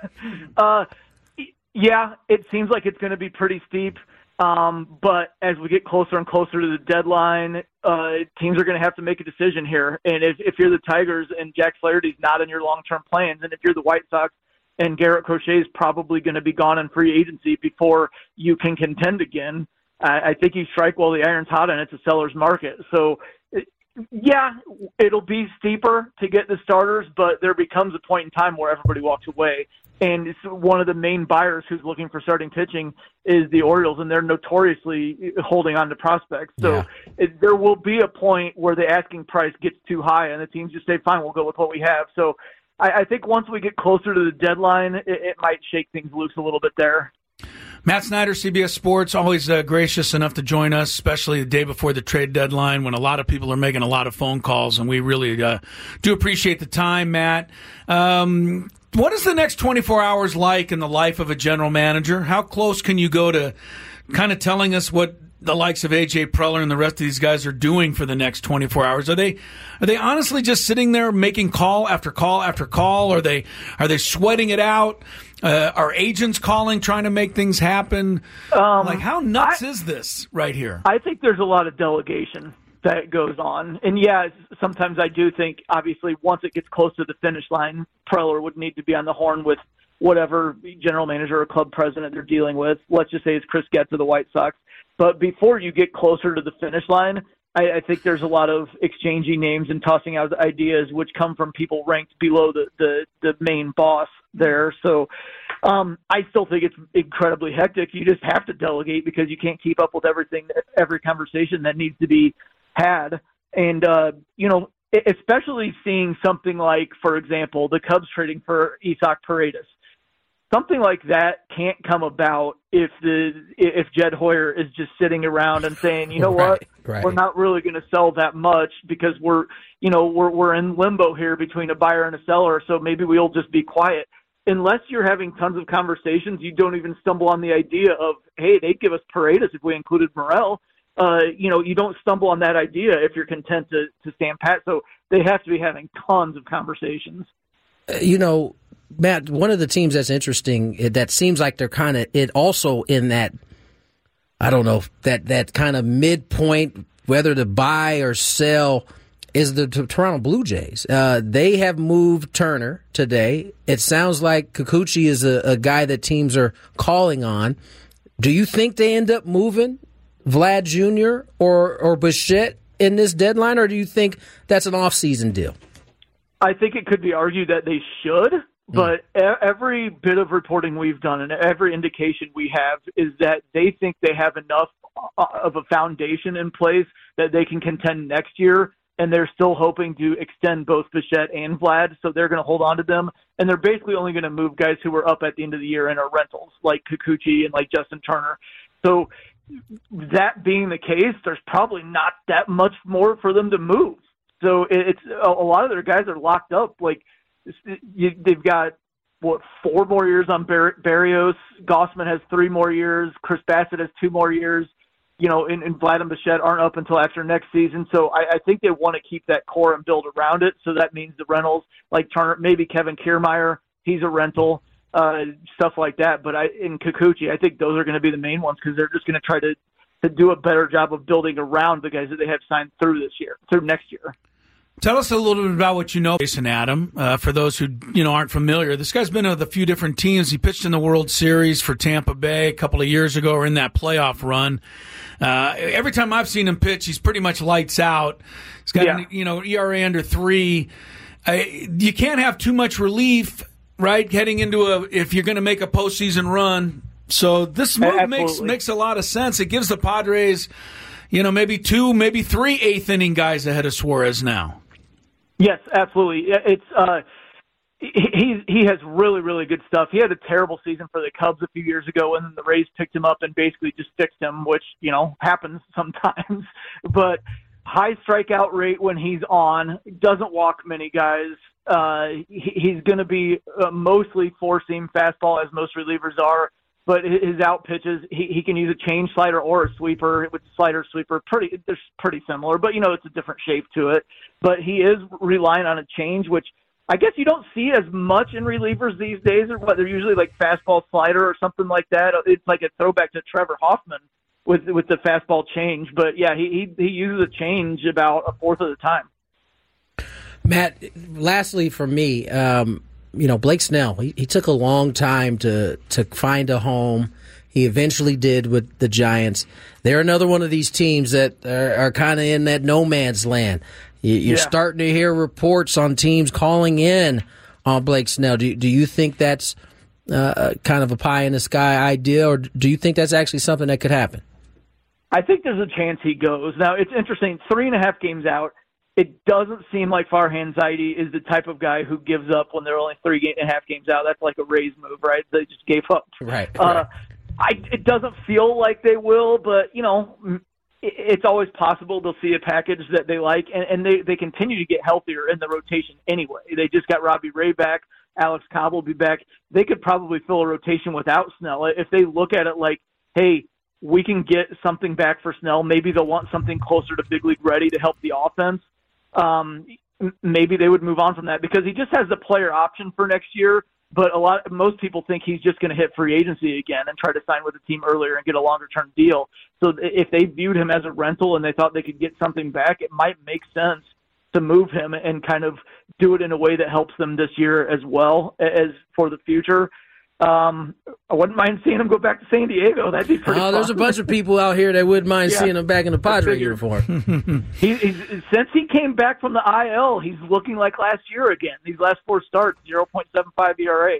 Yeah, it seems like it's going to be pretty steep. But as we get closer and closer to the deadline, teams are going to have to make a decision here. And if you're the Tigers and Jack Flaherty's not in your long-term plans, and if you're the White Sox and Garrett Crochet is probably going to be gone in free agency before you can contend again, I think you strike while the iron's hot and it's a seller's market. So, yeah, it'll be steeper to get the starters, but there becomes a point in time where everybody walks away. And it's one of the main buyers who's looking for starting pitching is the Orioles, and they're notoriously holding on to prospects. So there will be a point where the asking price gets too high, and the teams just say, fine, we'll go with what we have. So I think once we get closer to the deadline, it might shake things loose a little bit there. Matt Snyder, CBS Sports, always gracious enough to join us, especially the day before the trade deadline when a lot of people are making a lot of phone calls, and we really do appreciate the time, Matt. What is the next 24 hours like in the life of a general manager? How close can you go to kind of telling us what the likes of A.J. Preller and the rest of these guys are doing for the next 24 hours? Are they honestly just sitting there making call after call after call? Are they sweating it out? Are agents calling, trying to make things happen? How nuts is this right here? I think there's a lot of delegation that goes on. And, yeah, sometimes I do think, obviously, once it gets close to the finish line, Preller would need to be on the horn with whatever general manager or club president they're dealing with. Let's just say it's Chris Getz of the White Sox. But before you get closer to the finish line, I think there's a lot of exchanging names and tossing out ideas which come from people ranked below the main boss there. So I still think it's incredibly hectic. You just have to delegate because you can't keep up with every conversation that needs to be had. And, especially seeing something like, for example, the Cubs trading for Isaac Paredes. Something like that can't come about if Jed Hoyer is just sitting around and saying, you know what, we're not really going to sell that much because we're in limbo here between a buyer and a seller, so maybe we'll just be quiet. Unless you're having tons of conversations, you don't even stumble on the idea of, hey, they'd give us Paredes if we included Morel. You don't stumble on that idea if you're content to stand pat. So they have to be having tons of conversations. Matt, one of the teams that's interesting, that seems like they're kind of also in that, I don't know, that kind of midpoint, whether to buy or sell, is the Toronto Blue Jays. They have moved Turner today. It sounds like Kikuchi is a guy that teams are calling on. Do you think they end up moving Vlad Jr. or Bichette in this deadline, or do you think that's an off-season deal? I think it could be argued that they should. But every bit of reporting we've done and every indication we have is that they think they have enough of a foundation in place that they can contend next year, and they're still hoping to extend both Bichette and Vlad, so they're going to hold on to them. And they're basically only going to move guys who were up at the end of the year and are rentals, like Kikuchi and like Justin Turner. So that being the case, there's probably not that much more for them to move. So it's a lot of their guys are locked up. Like, they've got, 4 more years on Barrios. Gossman has 3 more years. Chris Bassett has 2 more years. And Vlad and Bichette aren't up until after next season. So I think they want to keep that core and build around it. So that means the rentals, like Turner, maybe Kevin Kiermaier, he's a rental, stuff like that. But in Kikuchi, I think those are going to be the main ones because they're just going to try to do a better job of building around the guys that they have signed through next year. Tell us a little bit about what you know, Jason Adam. For those who aren't familiar, this guy's been with a few different teams. He pitched in the World Series for Tampa Bay a couple of years ago, or in that playoff run. Every time I've seen him pitch, he's pretty much lights out. He's got an ERA under 3. You can't have too much relief, right? Heading into if you're going to make a postseason run. So this move makes a lot of sense. It gives the Padres, maybe 2, maybe 3 eighth inning guys ahead of Suarez now. Yes, absolutely. It's he has really, really good stuff. He had a terrible season for the Cubs a few years ago, and then the Rays picked him up and basically just fixed him, which happens sometimes. But high strikeout rate when he's on, doesn't walk many guys. He's going to be mostly four-seam fastball, as most relievers are. but his out pitches, he can use a change slider or a sweeper. With slider, sweeper, they're pretty similar, but it's a different shape to it. But he is relying on a change, which I guess you don't see as much in relievers these days, but they're usually like fastball slider or something like that. It's like a throwback to Trevor Hoffman with the fastball change. But yeah, he uses a change about a fourth of the time. Matt, lastly for me, Blake Snell, he took a long time to find a home. He eventually did with the Giants. They're another one of these teams that are kind of in that no man's land. You're starting to hear reports on teams calling in on Blake Snell. Do you think that's kind of a pie-in-the-sky idea, or do you think that's actually something that could happen? I think there's a chance he goes. Now, it's interesting, 3.5 games out, it doesn't seem like Farhan Zaidi is the type of guy who gives up when they're only 3.5 games out. That's like a Rays move, right? They just gave up. Right. It doesn't feel like they will, but, it's always possible they'll see a package that they like, and they continue to get healthier in the rotation anyway. They just got Robbie Ray back. Alex Cobb will be back. They could probably fill a rotation without Snell. If they look at it like, hey, we can get something back for Snell, maybe they'll want something closer to big league ready to help the offense. Maybe they would move on from that because he just has the player option for next year. But most people think he's just going to hit free agency again and try to sign with the team earlier and get a longer-term deal. So if they viewed him as a rental and they thought they could get something back, it might make sense to move him and kind of do it in a way that helps them this year as well as for the future. I wouldn't mind seeing him go back to San Diego. That'd be pretty fun. There's a bunch of people out here that wouldn't mind seeing him back in the Padre uniform. Since he came back from the IL, he's looking like last year again. These last 4 starts, 0.75 ERA.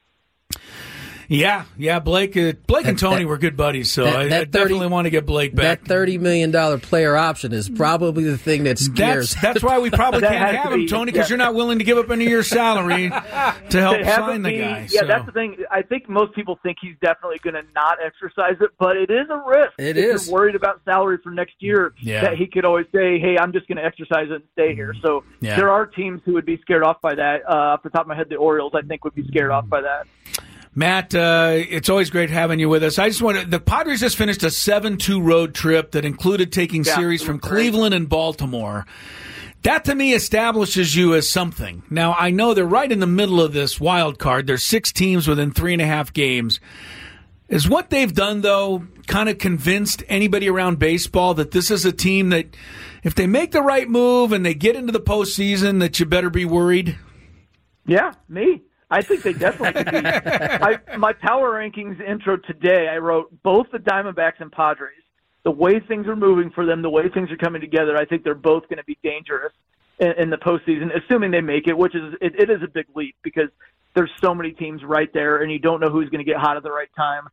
Yeah. Blake and Tony were good buddies, so I definitely want to get Blake back. That $30 million player option is probably the thing that scares. That's why we probably can't have him, Tony, because you're not willing to give up any of your salary to help sign the guy. Yeah, that's the thing. I think most people think he's definitely going to not exercise it, but it is a risk. If you're worried about salary for next year, that he could always say, hey, I'm just going to exercise it and stay here. So there are teams who would be scared off by that. Off the top of my head, the Orioles, I think, would be scared off by that. Matt, it's always great having you with us. The Padres just finished a 7-2 road trip that included taking series from Cleveland and Baltimore. That, to me, establishes you as something. Now, I know they're right in the middle of this wild card. There's 6 teams within 3.5 games. Is what they've done, though, kind of convinced anybody around baseball that this is a team that, if they make the right move and they get into the postseason, that you better be worried? Yeah, me. I think they definitely could be. My power rankings intro today, I wrote both the Diamondbacks and Padres. The way things are moving for them, the way things are coming together, I think they're both going to be dangerous in the postseason, assuming they make it, which is it is a big leap because there's so many teams right there, and you don't know who's going to get hot at the right time.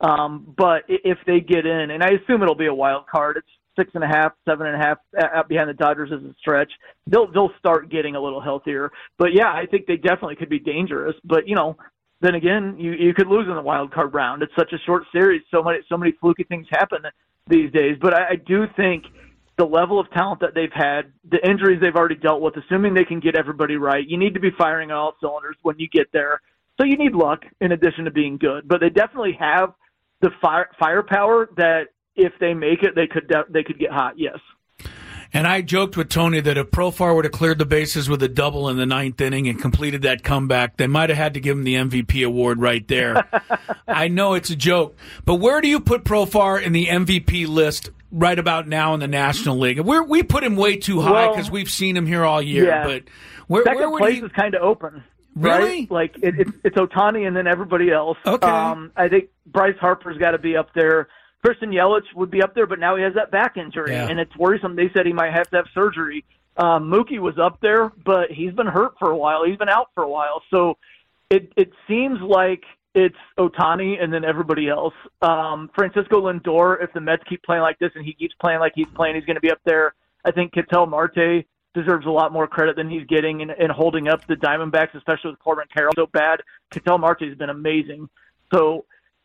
But if they get in, and I assume it'll be a wild card, it's 6.5, 7.5 out behind the Dodgers as a stretch. They'll start getting a little healthier. But yeah, I think they definitely could be dangerous. But then again, you could lose in the wild card round. It's such a short series. So many fluky things happen these days. But I do think the level of talent that they've had, the injuries they've already dealt with, assuming they can get everybody right, you need to be firing on all cylinders when you get there. So you need luck in addition to being good. But they definitely have the firepower that if they make it, they could get hot, yes. And I joked with Tony that if Profar would have cleared the bases with a double in the 9th inning and completed that comeback, they might have had to give him the MVP award right there. I know it's a joke, but where do you put Profar in the MVP list right about now in the National League? We put him way too high because we've seen him here all year. Yeah. But where second would place is kind of open. Really? Right? Like it's Ohtani and then everybody else. Okay. I think Bryce Harper's got to be up there. Christian Yelich would be up there, but now he has that back injury, and it's worrisome. They said he might have to have surgery. Mookie was up there, but he's been hurt for a while. He's been out for a while. So it seems like it's Ohtani and then everybody else. Francisco Lindor, if the Mets keep playing like this and he keeps playing like he's playing, he's going to be up there. I think Ketel Marte deserves a lot more credit than he's getting in holding up the Diamondbacks, especially with Corbin Carroll so bad. Ketel Marte has been amazing. So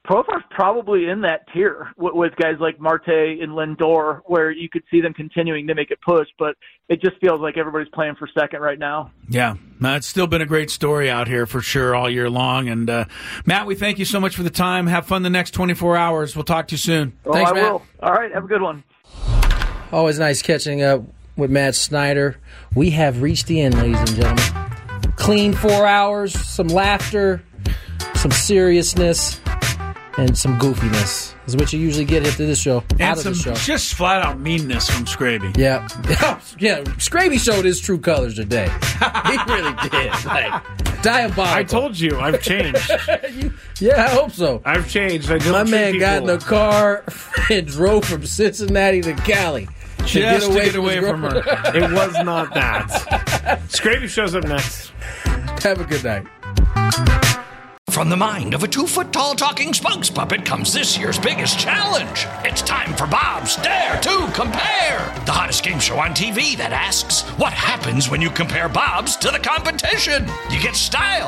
Profar's probably in that tier with guys like Marte and Lindor, where you could see them continuing to make it push, but it just feels like everybody's playing for second right now. Yeah, it's still been a great story out here for sure all year long. And Matt, we thank you so much for the time. Have fun the next 24 hours. We'll talk to you soon. Oh, Thanks, I Matt. will. All right, have a good one. Always nice catching up with Matt Snyder. We have reached the end, ladies and gentlemen. Clean 4 hours, some laughter, some seriousness, and some goofiness is what you usually get into this show. And out of some the show. just flat out meanness from Scraby. Yeah. Yeah, Scraby showed his true colors today. He really did. Like, diabolical. I told you, I've changed. Yeah, I hope so. I've changed. I My man got in the car and drove from Cincinnati to Cali. To get away from her. It was not that. Scraby shows up next. Have a good night. From the mind of a 2-foot-tall talking spokes puppet comes this year's biggest challenge. It's time for Bob's Dare to Compare, the hottest game show on TV that asks, what happens when you compare Bob's to the competition? You get style.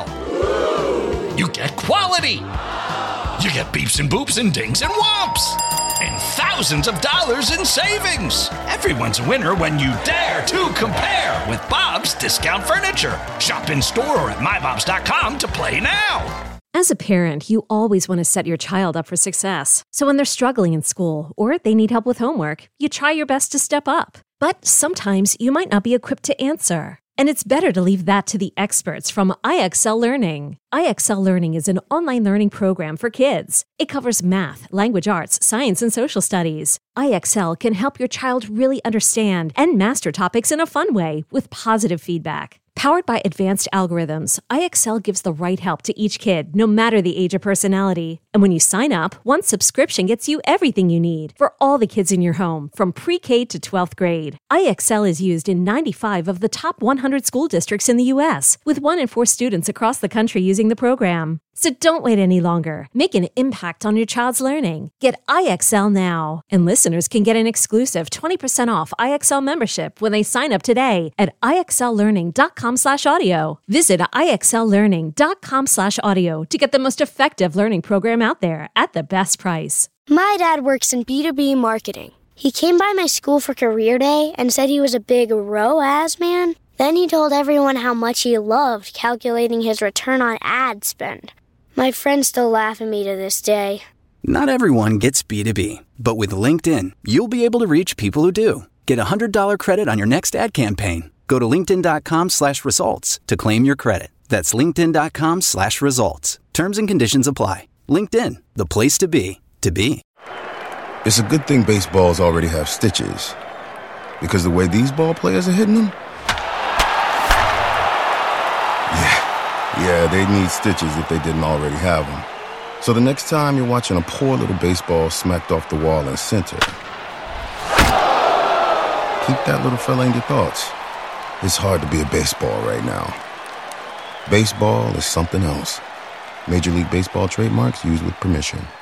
You get quality. You get beeps and boops and dings and whomps. And thousands of dollars in savings. Everyone's a winner when you dare to compare with Bob's Discount Furniture. Shop in store or at mybobs.com to play now. As a parent, you always want to set your child up for success. So when they're struggling in school or they need help with homework, you try your best to step up. But sometimes you might not be equipped to answer. And it's better to leave that to the experts from IXL Learning. IXL Learning is an online learning program for kids. It covers math, language arts, science, and social studies. IXL can help your child really understand and master topics in a fun way with positive feedback. Powered by advanced algorithms, IXL gives the right help to each kid, no matter the age or personality. And when you sign up, one subscription gets you everything you need for all the kids in your home, from pre-K to 12th grade. IXL is used in 95 of the top 100 school districts in the U.S., with 1 in 4 students across the country using the program. So don't wait any longer. Make an impact on your child's learning. Get IXL now. And listeners can get an exclusive 20% off IXL membership when they sign up today at IXLlearning.com/audio. Visit IXLlearning.com/audio to get the most effective learning program out there at the best price. My dad works in B2B marketing. He came by my school for career day and said he was a big ROAS man. Then he told everyone how much he loved calculating his return on ad spend. My friends still laugh at me to this day. Not everyone gets B2B, but with LinkedIn, you'll be able to reach people who do. Get a $100 credit on your next ad campaign. Go to linkedin.com/results to claim your credit. That's linkedin.com/results. Terms and conditions apply. LinkedIn, the place to be, to be. It's a good thing baseballs already have stitches. Because the way these ball players are hitting them? Yeah, they'd need stitches if they didn't already have them. So the next time you're watching a poor little baseball smacked off the wall in center, keep that little fella in your thoughts. It's hard to be a baseball right now. Baseball is something else. Major League Baseball trademarks used with permission.